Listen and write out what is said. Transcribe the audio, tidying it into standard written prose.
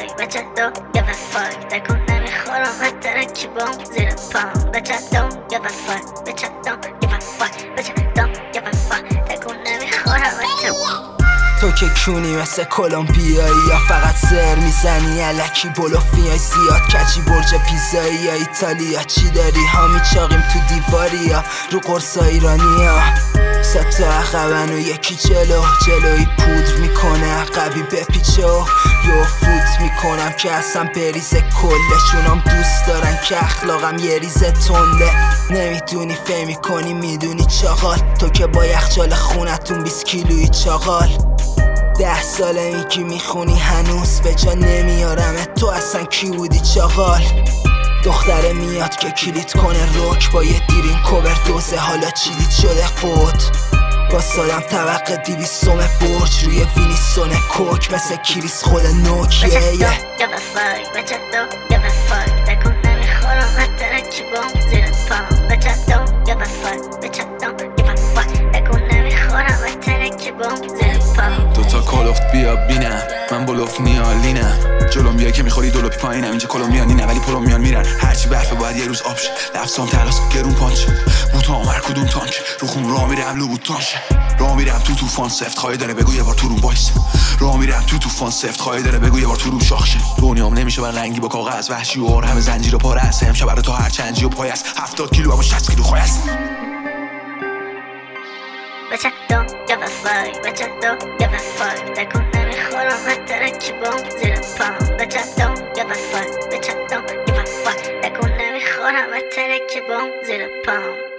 فای بچه دو یه وفای تکون نمیخورم ترکی بام زیر پام بچه دو یه وفای بچه دو یه وفای بچه دو یه وفای تکون نمیخورم تو که کونی مثل کلمبیایی یا فقط سر میزنی الکی بلوفیای زیاد کچی برج پیزایی یا ایتالیا چی داری ها میچاقیم تو دیواری یا رو قرصا ایرانی ها ستا عقبن و یکی جلوی پودر میکنه عقبی بپیچه و یو فوت میکنم که اصلا بریزه کلشونم دوست دارن که اخلاقم یه ریزه تنده نمیدونی فهمی کنی میدونی چاقال تو که با یخچال خونتون 20 کیلویی چاقال 10 ساله میگی میخونی هنوز به جا نمیارم تو اصلا کی بودی چاقال دختره میاد که کلید کنه روک با یه دیرین کوبردوزه حالا چیلیت شده قد باستادم طبق 200 برج روی وینیسون کوک مثل کریس خود نوکیه بچه دو یه وفای بچه دو یه وفای تکون نمیخورم ترکی بام زیر پام بچه دو یه وفای بچه دو یه وفای تکون نمیخورم ترکی بام زیر پام دوتا کلوفت بیا بینم من بلوف نیالینم جلوم بیای که میخوری دولوپی پایینم اینجا کلومیانی نه ولی پلومیان میرن هرچی برفه باید یه روز آب شه لفظام تلاس گرون پانچ بوتام هر کدوم تانک رو خون راه میرم لو بوتان شه راه میرم تو طوفان سفت خواهی داره بگو یه بار تو روم وایس راه میرم تو طوفان سفت خواهی داره بگو یه بار تو روم شاخ شه دنیام نمیشه من رنگی با کاغذ وحشی و همه زنجیر و پاره است امشب برای تو هر چنجی و پای است 70 کیلو اما 60 کیلو خواهی است بچه دو یه وفای بچه دو یه وفای تکون نمیخورم ترکی بام زیر پام بچه دو یه وفای بچه دو یه وفای تکون نمیخورم ترکی بام زیر پام